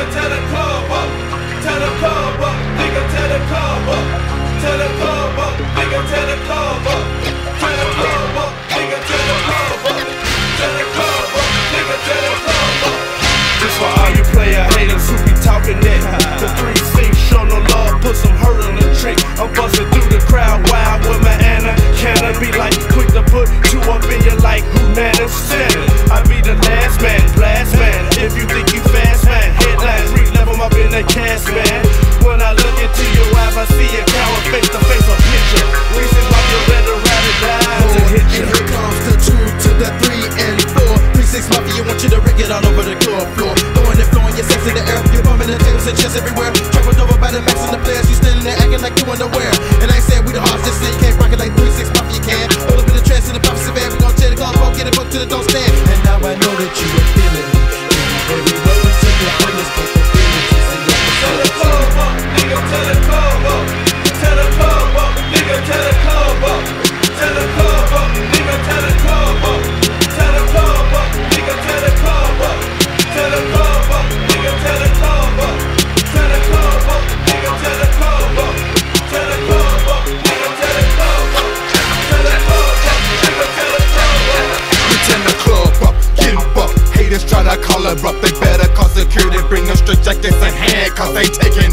nigga, tear the club up. Tear the club up, nigga, tear the club up. Tear the club up, nigga, tear the club up. Tear the club up, nigga, tear the club up. Tear the club up, nigga, tear the club up. This for all you player haters who be talking that. The 3-6 show no love, put some hurt on the trick. I'm busting through the crowd wild with my Anna. Can I be like quick to put two up in you like who man is standing? I be the last man, blast man. If you think you fast man, headlines, re-level up in the cast man. When I look into your eyes, I see a coward face to face a picture. Reason why you better ride it down to hit you. And here comes the 2 to the 3 and 4. 3-6 Mafia, want you to rig it all over the club floor. Throwing and flowing your sex in the air. You're bumping the tables and chairs everywhere. Traveled over by the max and the players. You standing there acting like you underwear. And I ain't saying we the hardest, just say you can't rock it like 3-6 Mafia can. Hold up in the trash in the prophecy van. We gon' tear the club up, get it booked till it don't stand. And now I know that you are feeling me. Every road to the fullest capabilities. Tear the club up, nigga, tear the club up. Tear the club up, nigga, tear the club up. Tear the club up, nigga, tear the club up. Tear the club up, nigga, tear the club up. Tear the club up, nigga, tear the club up. Tear the club up, nigga, tear the club up. Tear the club up, nigga, tear the club up. Tear the club up, nigga, tear the club up. We turn the club up, get up. Haters try to call her up, they better call security, bring them straight jackets in hand, cause they taking